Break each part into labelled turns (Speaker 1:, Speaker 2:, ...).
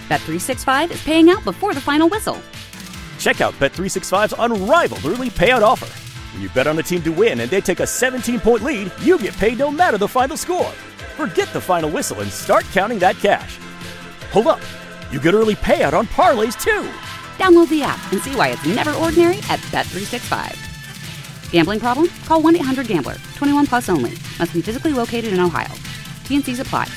Speaker 1: Bet365 is paying out before the final whistle.
Speaker 2: Check out Bet365's unrivaled early payout offer. When you bet on a team to win and they take a 17-point lead, you get paid no matter the final score. Forget the final whistle and start counting that cash. Hold up. You get early payout on parlays, too.
Speaker 1: Download the app and see why it's never ordinary at Bet365. Gambling problem? Call 1-800-GAMBLER. 21 plus only. Must be physically located in Ohio. T&Cs apply.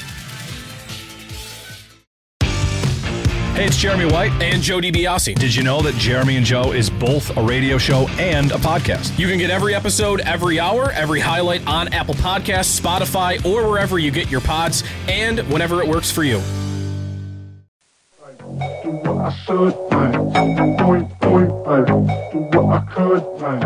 Speaker 3: Hey, it's Jeremy White
Speaker 4: and Joe DiBiase.
Speaker 3: Did you know that Jeremy and Joe is both a radio show and a podcast?
Speaker 4: You can get every episode, every hour, every highlight on Apple Podcasts, Spotify, or wherever you get your pods, and whenever it works for you.
Speaker 5: Do what I should, like, point, baby. Do what I could, like,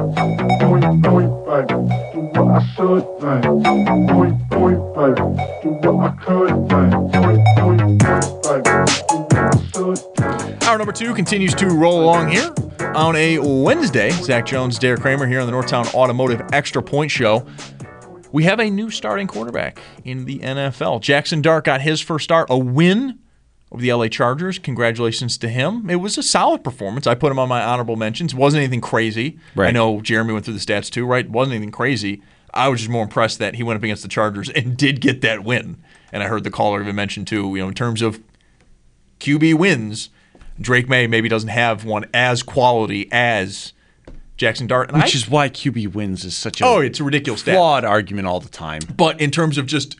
Speaker 5: point, baby. Do what I should, like, point, baby. Do what I could, like, point, baby. Do what I should.
Speaker 6: Hour number 2 continues to roll along here on a Wednesday. Zach Jones, Derek Kramer here on the Northtown Automotive Extra Point Show. We have a new starting quarterback in the NFL. Jackson Dart got his first start, a win over the LA Chargers. Congratulations to him. It was a solid performance. I put him on my honorable mentions. Wasn't anything crazy. Right. I know Jeremy went through the stats too, right? Wasn't anything crazy. I was just more impressed that he went up against the Chargers and did get that win. And I heard the caller even mention too, in terms of QB wins, Drake May maybe doesn't have one as quality as Jackson Dart. And
Speaker 7: Which is why QB wins is such
Speaker 6: it's a ridiculous
Speaker 7: flawed argument all the time.
Speaker 6: But in terms of just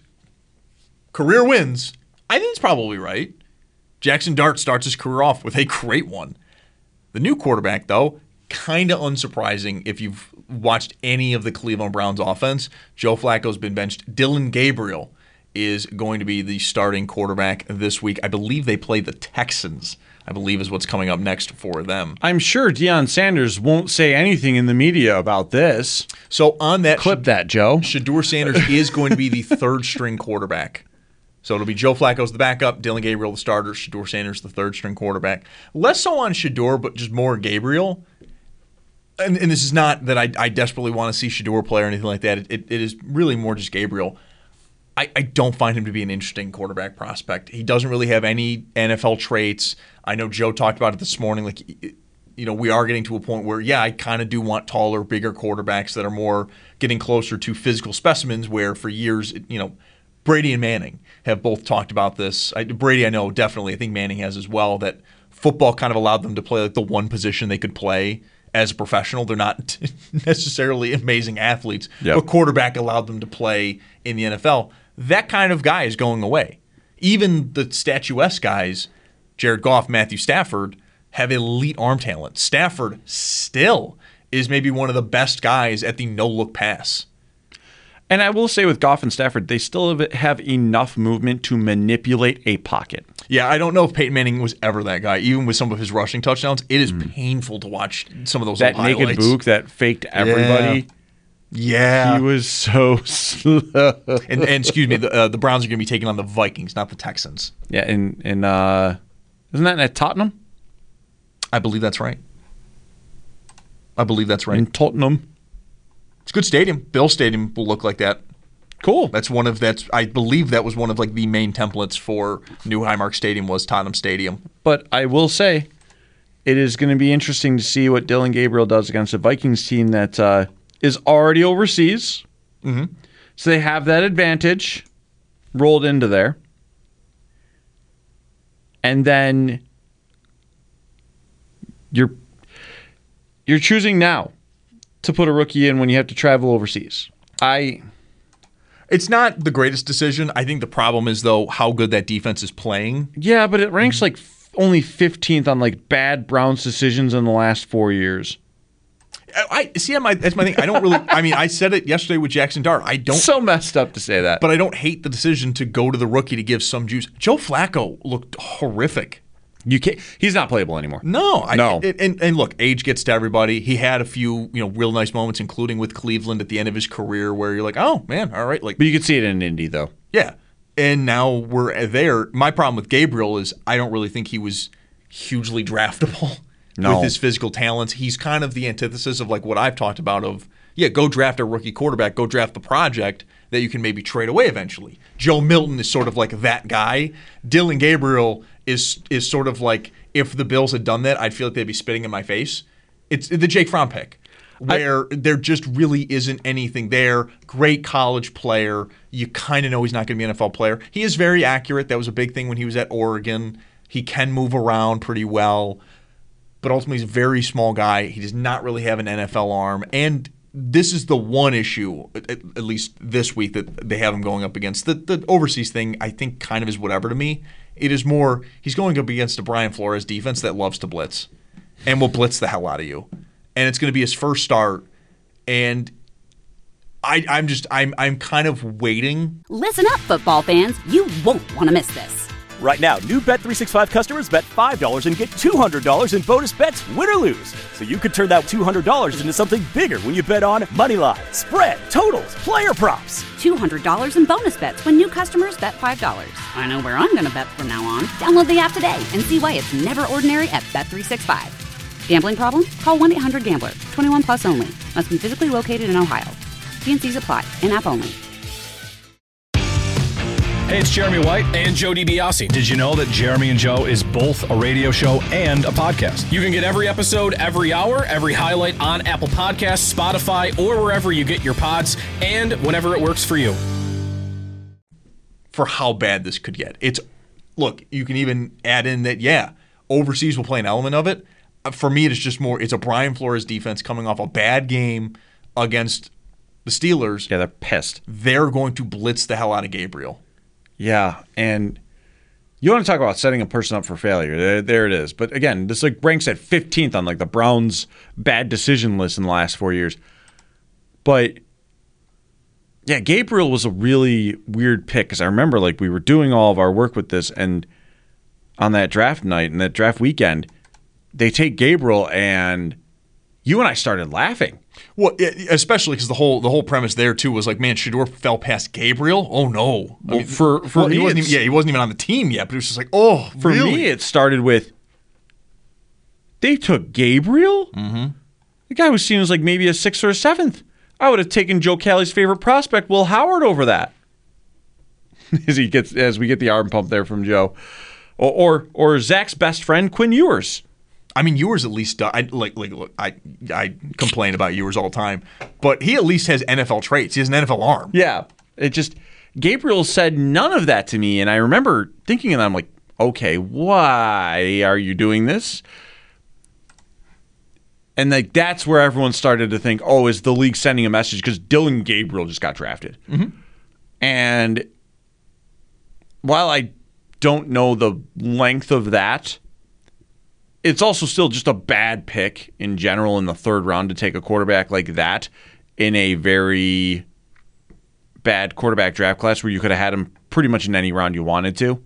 Speaker 6: career wins, I think it's probably right. Jackson Dart starts his career off with a great one. The new quarterback, though, kind of unsurprising if you've watched any of the Cleveland Browns offense. Joe Flacco's been benched. Dylan Gabriel is going to be the starting quarterback this week. I believe they play the Texans, I believe is what's coming up next for them.
Speaker 7: I'm sure Deion Sanders won't say anything in the media about this.
Speaker 6: So on that,
Speaker 7: clip that, Joe.
Speaker 6: Shedeur Sanders is going to be the third-string quarterback. So it'll be Joe Flacco's the backup, Dylan Gabriel the starter, Shedeur Sanders the third-string quarterback. Less so on Shedeur, but just more Gabriel. And this is not that I desperately want to see Shedeur play or anything like that. It is really more just Gabriel. I don't find him to be an interesting quarterback prospect. He doesn't really have any NFL traits. I know Joe talked about it this morning. We are getting to a point where, I kind of do want taller, bigger quarterbacks that are more getting closer to physical specimens where for years, Brady and Manning have both talked about this. Brady, I know, definitely. I think Manning has as well, that football kind of allowed them to play like the one position they could play as a professional. They're not necessarily amazing athletes, but quarterback allowed them to play in the NFL. That kind of guy is going away. Even the statuesque guys, Jared Goff, Matthew Stafford, have elite arm talent. Stafford still is maybe one of the best guys at the no-look pass.
Speaker 7: And I will say with Goff and Stafford, they still have enough movement to manipulate a pocket.
Speaker 6: Yeah, I don't know if Peyton Manning was ever that guy. Even with some of his rushing touchdowns, it is painful to watch some of those old highlights.
Speaker 7: That naked Book that faked everybody.
Speaker 6: Yeah.
Speaker 7: He was so slow.
Speaker 6: And excuse me, the Browns are going to be taking on the Vikings, not the Texans.
Speaker 7: Yeah, and isn't that at Tottenham?
Speaker 6: I believe that's right.
Speaker 7: In Tottenham.
Speaker 6: It's a good stadium. Bill Stadium will look like that.
Speaker 7: Cool.
Speaker 6: I believe that was one of the main templates for New Highmark Stadium was Tottenham Stadium.
Speaker 7: But I will say, it is going to be interesting to see what Dylan Gabriel does against a Vikings team that is already overseas.
Speaker 6: Mm-hmm.
Speaker 7: So they have that advantage rolled into there. And then you're choosing now to put a rookie in when you have to travel overseas.
Speaker 6: It's not the greatest decision. I think the problem is, though, how good that defense is playing.
Speaker 7: Yeah, but it ranks only 15th on bad Browns decisions in the last 4 years.
Speaker 6: That's my thing. I don't really. I said it yesterday with Jackson Dart. I don't.
Speaker 7: So messed up to say that,
Speaker 6: but I don't hate the decision to go to the rookie to give some juice. Joe Flacco looked horrific.
Speaker 7: He's not playable anymore.
Speaker 6: No.
Speaker 7: No.
Speaker 6: And look, age gets to everybody. He had a few real nice moments, including with Cleveland at the end of his career, where you're like, oh man, all right. But
Speaker 7: you could see it in Indy though.
Speaker 6: Yeah. And now we're there. My problem with Gabriel is I don't really think he was hugely draftable.
Speaker 7: No.
Speaker 6: With his physical talents. He's kind of the antithesis of what I've talked about of, go draft a rookie quarterback, go draft the project that you can maybe trade away eventually. Joe Milton is sort of like that guy. Dylan Gabriel is sort of like if the Bills had done that, I'd feel like they'd be spitting in my face. It's the Jake Fromm pick, where there just really isn't anything there. Great college player. You kind of know he's not going to be an NFL player. He is very accurate. That was a big thing when he was at Oregon. He can move around pretty well, but ultimately he's a very small guy. He does not really have an NFL arm, and this is the one issue, at least this week, that they have him going up against. The overseas thing, I think, kind of is whatever to me. It is more, he's going up against a Brian Flores defense that loves to blitz and will blitz the hell out of you. And it's going to be his first start. And I'm kind of waiting.
Speaker 1: Listen up, football fans. You won't want to miss this.
Speaker 2: Right now, new Bet365 customers bet $5 and get $200 in bonus bets, win or lose. So you could turn that $200 into something bigger when you bet on money line, spread, totals, player props.
Speaker 1: $200 in bonus bets when new customers bet $5. I know where I'm going to bet from now on. Download the app today and see why it's never ordinary at Bet365. Gambling problem? Call 1-800-GAMBLER. 21 plus only. Must be physically located in Ohio. T&Cs apply. In-app only.
Speaker 3: Hey, it's Jeremy White
Speaker 4: And Joe DiBiase.
Speaker 3: Did you know that Jeremy and Joe is both a radio show and a podcast?
Speaker 4: You can get every episode, every hour, every highlight on Apple Podcasts, Spotify, or wherever you get your pods, and whenever it works for you.
Speaker 6: For how bad this could get. Look, you can even add in that, overseas will play an element of it. For me, it's just more, it's a Brian Flores defense coming off a bad game against the Steelers.
Speaker 7: Yeah, they're pissed.
Speaker 6: They're going to blitz the hell out of Gabriel.
Speaker 7: Yeah, and you want to talk about setting a person up for failure. There it is. But again, this ranks at 15th on the Browns' bad decision list in the last 4 years. But yeah, Gabriel was a really weird pick because I remember we were doing all of our work with this, and on that draft night and that draft weekend, they take Gabriel, and you and I started laughing.
Speaker 6: Well, especially because the whole premise there too was man, Shedeur fell past Gabriel. Oh no!
Speaker 7: For me,
Speaker 6: he wasn't even on the team yet. But it was just
Speaker 7: for
Speaker 6: really?
Speaker 7: me, it started with they took Gabriel.
Speaker 6: Mm-hmm.
Speaker 7: The guy was seen as maybe a 6th or a 7th. I would have taken Joe Callie's favorite prospect, Will Howard, over that. as we get the arm pump there from Joe, or Zach's best friend Quinn Ewers.
Speaker 6: I mean, Ewers at least I complain about Ewers all the time, but he at least has NFL traits. He has an NFL arm.
Speaker 7: Yeah, Gabriel said none of that to me, and I remember thinking of that. I'm like, okay, why are you doing this? And that's where everyone started to think, oh, is the league sending a message because Dylan Gabriel just got drafted?
Speaker 6: Mm-hmm.
Speaker 7: And while I don't know the length of that, it's also still just a bad pick in general in the 3rd round to take a quarterback like that in a very bad quarterback draft class where you could have had him pretty much in any round you wanted to.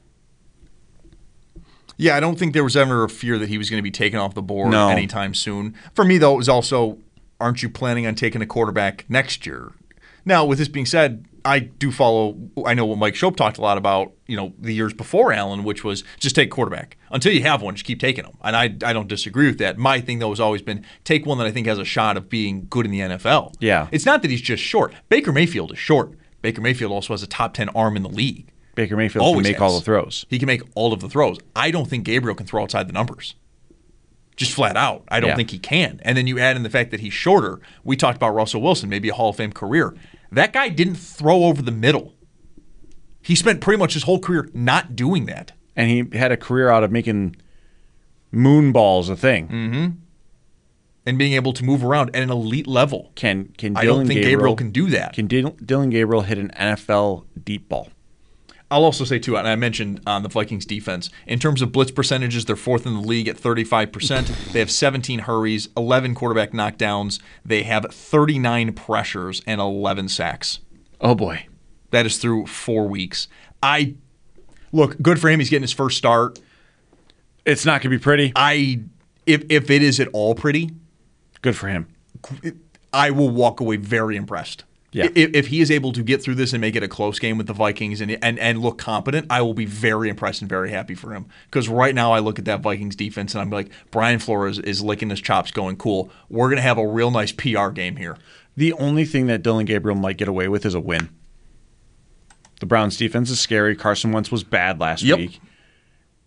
Speaker 6: Yeah, I don't think there was ever a fear that he was going to be taken off the board
Speaker 7: No.
Speaker 6: anytime soon. For me, though, it was also, aren't you planning on taking a quarterback next year? Now, with this being said, I do follow, I know what Mike Shope talked a lot about, the years before Allen, which was just take quarterback. Until you have one, just keep taking them. And I don't disagree with that. My thing, though, has always been take one that I think has a shot of being good in the NFL.
Speaker 7: Yeah.
Speaker 6: It's not that he's just short. Baker Mayfield is short. Baker Mayfield also has a top 10 arm in the league.
Speaker 7: Baker Mayfield
Speaker 6: Always
Speaker 7: can make
Speaker 6: has.
Speaker 7: all the throws.
Speaker 6: He can make all of the throws. I don't think Gabriel can throw outside the numbers. Just flat out. I don't think he can. And then you add in the fact that he's shorter. We talked about Russell Wilson, maybe a Hall of Fame career. That guy didn't throw over the middle. He spent pretty much his whole career not doing that.
Speaker 7: And he had a career out of making moon balls a thing.
Speaker 6: Mm-hmm. And being able to move around at an elite level.
Speaker 7: Can
Speaker 6: I don't think Gabriel can do that.
Speaker 7: Can Dylan Gabriel hit an NFL deep ball?
Speaker 6: I'll also say, too, and I mentioned on the Vikings defense, in terms of blitz percentages, they're 4th in the league at 35%. They have 17 hurries, 11 quarterback knockdowns. They have 39 pressures and 11 sacks.
Speaker 7: Oh, boy.
Speaker 6: That is through 4 weeks. Look, good for him. He's getting his first start.
Speaker 7: It's not going to be pretty.
Speaker 6: If it is at all pretty,
Speaker 7: good for him.
Speaker 6: I will walk away very impressed.
Speaker 7: Yeah.
Speaker 6: If he is able to get through this and make it a close game with the Vikings and look competent, I will be very impressed and very happy for him. Because right now I look at that Vikings defense and I'm like, Brian Flores is licking his chops going, cool, we're going to have a real nice PR game here.
Speaker 7: The only thing that Dylan Gabriel might get away with is a win. The Browns defense is scary. Carson Wentz was bad last week.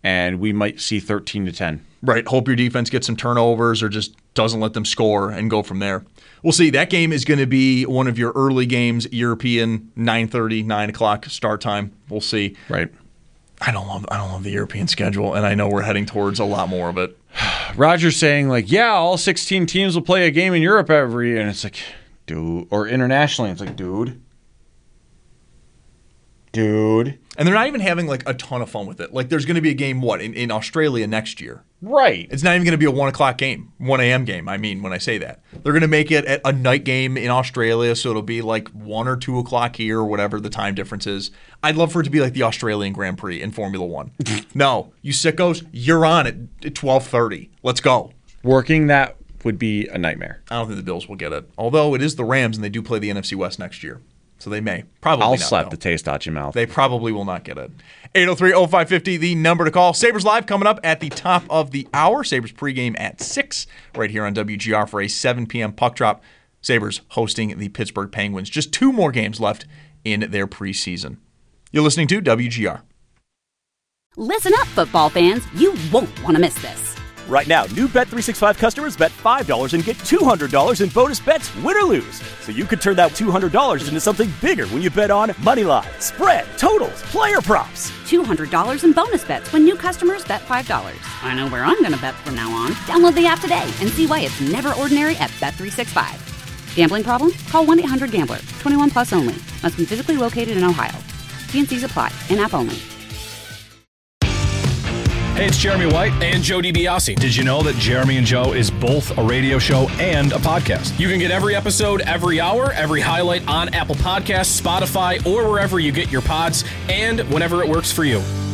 Speaker 7: and we might see 13-10.
Speaker 6: Right. Hope your defense gets some turnovers or just doesn't let them score and go from there. We'll see. That game is going to be one of your early games, European, 9:30, 9 o'clock start time. We'll see.
Speaker 7: Right.
Speaker 6: I don't love the European schedule, and I know we're heading towards a lot more of it.
Speaker 7: Roger's saying, like, yeah, all 16 teams will play a game in Europe every year. And it's like, dude. Or internationally, it's like, dude. And they're not even having, like, a ton of fun with it. Like, there's going to be a game, in Australia next year. Right.
Speaker 6: It's not even going to be a 1 o'clock game, 1 a.m. game, I mean, when I say that. They're going to make it a night game in Australia, so it'll be like 1 or 2 o'clock here, or whatever the time difference is. I'd love for it to be like the Australian Grand Prix in Formula One. No, you sickos, you're on at 12:30. Let's go.
Speaker 7: Working that would be a nightmare.
Speaker 6: I don't think the Bills will get it. Although it is the Rams, and they do play the NFC West next year. So they may. Probably
Speaker 7: I'll
Speaker 6: not,
Speaker 7: slap
Speaker 6: though.
Speaker 7: the taste out your mouth.
Speaker 6: They probably will not get it. 803-0550, the number to call. Sabres Live coming up at the top of the hour. Sabres pregame at 6 right here on WGR for a 7 p.m. puck drop. Sabres hosting the Pittsburgh Penguins. Just 2 more games left in their preseason. You're listening to WGR.
Speaker 1: Listen up, football fans. You won't want to miss this.
Speaker 2: Right now, new Bet365 customers bet $5 and get $200 in bonus bets, win or lose. So you could turn that $200 into something bigger when you bet on moneyline, spread, totals, player props.
Speaker 1: $200 in bonus bets when new customers bet $5. I know where I'm going to bet from now on. Download the app today and see why it's never ordinary at Bet365. Gambling problem? Call 1-800-GAMBLER. 21 plus only. Must be physically located in Ohio. T&Cs apply. In-app only.
Speaker 3: Hey, it's Jeremy White
Speaker 4: And Joe DiBiase.
Speaker 3: Did you know that Jeremy and Joe is both a radio show and a podcast?
Speaker 4: You can get every episode, every hour, every highlight on Apple Podcasts, Spotify, or wherever you get your pods, and whenever it works for you.